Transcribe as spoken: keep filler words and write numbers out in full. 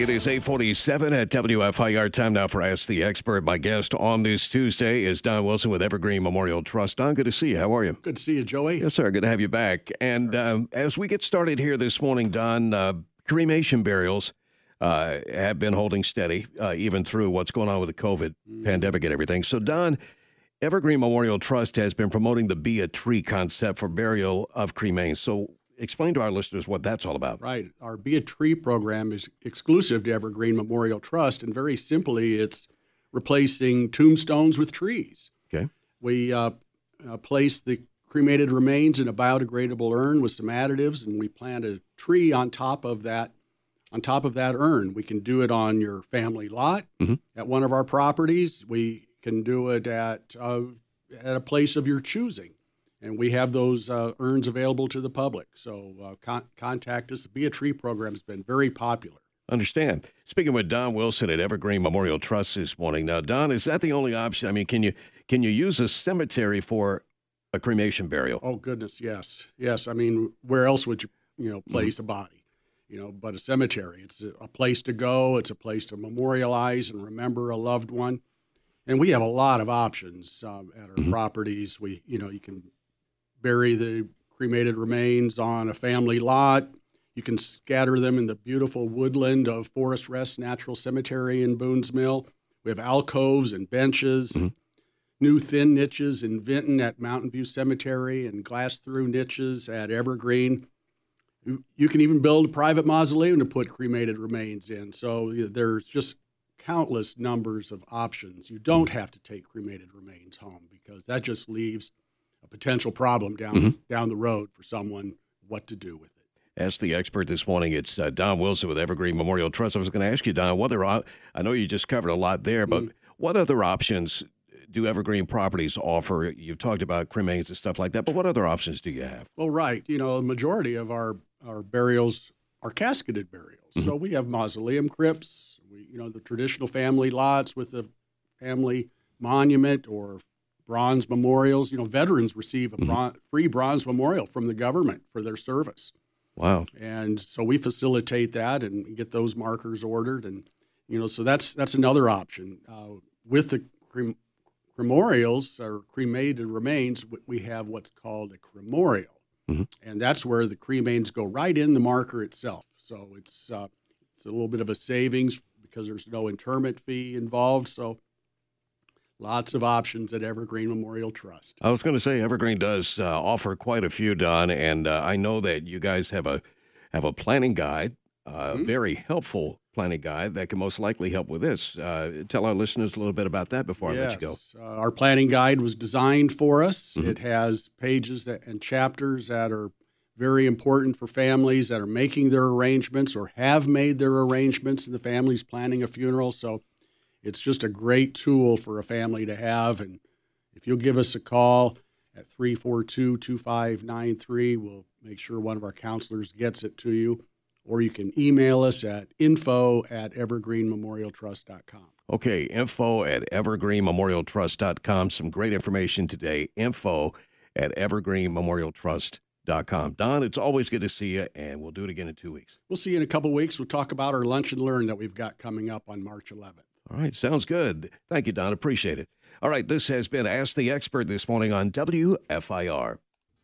It is eight forty-seven at W F I R. Time now for Ask the Expert. My guest on this Tuesday is Don Wilson with Evergreen Memorial Trust. Don, good to see you. How are you? Good to see you, Joey. Yes, sir. Good to have you back. And um, as we get started here this morning, Don, uh, cremation burials uh, have been holding steady uh, even through what's going on with the COVID mm. pandemic and everything. So, Don, Evergreen Memorial Trust has been promoting the Be a Tree concept for burial of cremains. So, explain to our listeners what that's all about. Right. Our Be a Tree program is exclusive to Evergreen Memorial Trust, and very simply, it's replacing tombstones with trees. Okay. We uh, uh, place the cremated remains in a biodegradable urn with some additives, and we plant a tree on top of that on top of that urn. We can do it on your family lot mm-hmm. at one of our properties. We can do it at uh, at a place of your choosing. And we have those uh, urns available to the public. So uh, con- contact us. The Be a Tree program has been very popular. Understand. Speaking with Don Wilson at Evergreen Memorial Trust this morning. Now, Don, is that the only option? I mean, can you can you use a cemetery for a cremation burial? Oh, goodness, yes. Yes, I mean, where else would you, you know, place mm-hmm. a body? You know, but a cemetery. It's a, a place to go. It's a place to memorialize and remember a loved one. And we have a lot of options um, at our mm-hmm. properties. We, you know, you can bury the cremated remains on a family lot. You can scatter them in the beautiful woodland of Forest Rest Natural Cemetery in Boone's Mill. We have alcoves and benches, mm-hmm. new thin niches in Vinton at Mountain View Cemetery, and glass-through niches at Evergreen. You can even build a private mausoleum to put cremated remains in. So there's just countless numbers of options. You don't have to take cremated remains home because that just leaves a potential problem down mm-hmm. down the road for someone what to do with it. Ask the expert this morning. It's uh, Don Wilson with Evergreen Memorial Trust. I was going to ask you, Don, what are, I know you just covered a lot there, but mm-hmm. what other options do Evergreen Properties offer? You've talked about cremains and stuff like that, but what other options do you have? Well, right. You know, the majority of our, our burials are casketed burials. Mm-hmm. So we have mausoleum crypts, we, you know, the traditional family lots with a family monument or bronze memorials. You know, veterans receive a bron- mm-hmm. free bronze memorial from the government for their service. Wow. And so we facilitate that and get those markers ordered. And, you know, so that's that's another option. Uh, with the crem- cremorials or cremated remains, we have what's called a cremorial. Mm-hmm. And that's where the cremains go right in the marker itself. So it's, uh, it's a little bit of a savings because there's no interment fee involved. So lots of options at Evergreen Memorial Trust. I was going to say Evergreen does uh, offer quite a few, Don, and uh, I know that you guys have a have a planning guide, a uh, mm-hmm. very helpful planning guide that can most likely help with this. Uh, tell our listeners a little bit about that before yes. I let you go. Uh, our planning guide was designed for us. Mm-hmm. It has pages that, and chapters that are very important for families that are making their arrangements or have made their arrangements, and the family's planning a funeral. So it's just a great tool for a family to have. And if you'll give us a call at three four two, two five nine three, we'll make sure one of our counselors gets it to you. Or you can email us at info at evergreen memorial trust dot com. Okay, info at evergreen memorial trust dot com. Some great information today. Info at evergreen memorial trust dot com. Don, it's always good to see you, and we'll do it again in two weeks. We'll see you in a couple weeks. We'll talk about our Lunch and Learn that we've got coming up on March eleventh. All right, sounds good. Thank you, Don. Appreciate it. All right, this has been Ask the Expert this morning on W F I R.